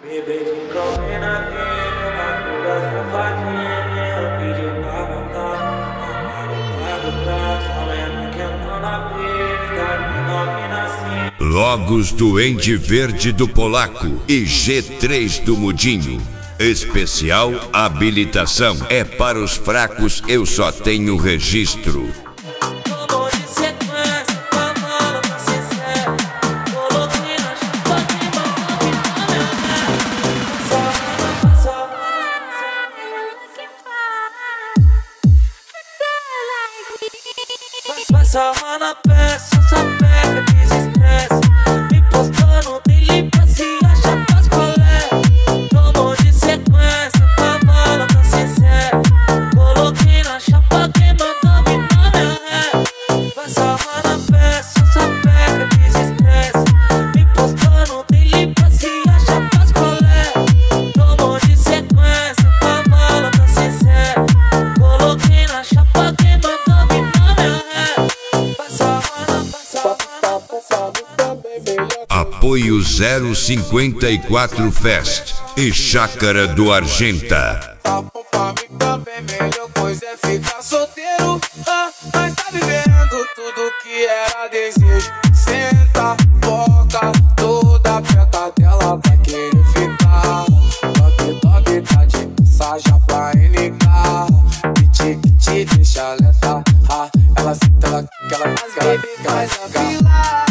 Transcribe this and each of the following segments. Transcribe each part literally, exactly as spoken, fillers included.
Bebê de promena dele, uma cura safadinha. Pediu pra voltar, amarelo do braço. A lenda que entrou na pista, menor que nasci. Logos do Ende Verde do Polaco e G três do Mudinho. Especial habilitação. É para os fracos, eu só tenho registro. Passa lá na peça, só pega, desestressa. Me postando, tem limpa, se acha pras colé. Tomou de sequência, cavalo tá sincero. Coloquei na chapa, quem mandou me dar minha ré. Passa lá na peça, só pega, desestressa. Me postando, tem limpa, se acha pras colé. Tomou de sequência, cavalo tá sincero. Coloquei na chapa, quem mandou me dar minha ré. Apoio zero cinquenta e quatro Fest e Chácara do Argenta. Tá bom pra mim também, melhor coisa é ficar solteiro. Ah, mas tá vivendo tudo que era desejo. Senta, foca, toda perto dela vai querer ficar. Toque, toque, tá de mensagem pra N K. Piti, piti, deixa letal. Ah, ela senta, ela que ela faz, que ela que ela faz.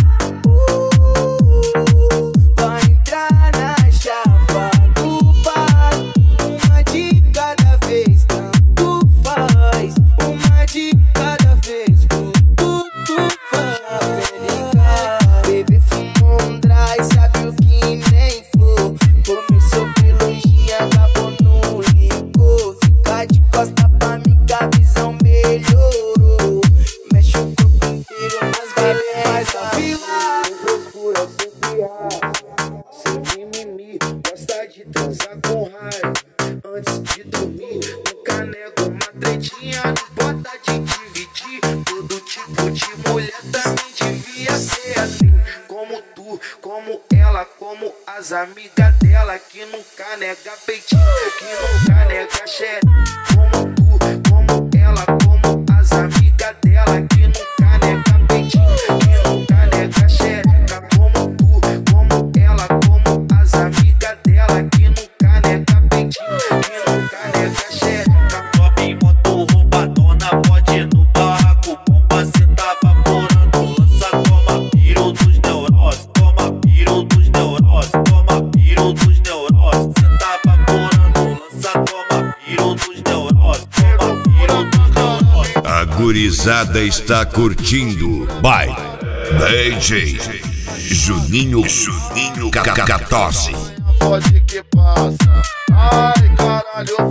Gosta de transar com raiva antes de dormir. Nunca nego uma tretinha, não bota de dividir. Todo tipo de mulher também devia ser assim. Como tu, como ela, como as amigas dela. Que nunca nega peitinho, que nunca nega xereca. Como tu, como ela, como as amigas dela. Que nunca nega peitinho, que nunca nega xereca. Como tu, como ela, como as amigas dela. Que nunca nega peitinho, que nunca nega xereca. Sobe moto roubadona, pode ir no barraco. Bomba, cê tá vaporando. Lança, toma piro dos neuroses. Toma piro dos neuroses. Toma piro dos neuroses. Cê tá vaporando. Lança, toma piro dos neuroses. Toma piro dos neuroses. A gurizada está curtindo. By D J Juninho Juninho quatorze. Pode que passa. Ai, caralho.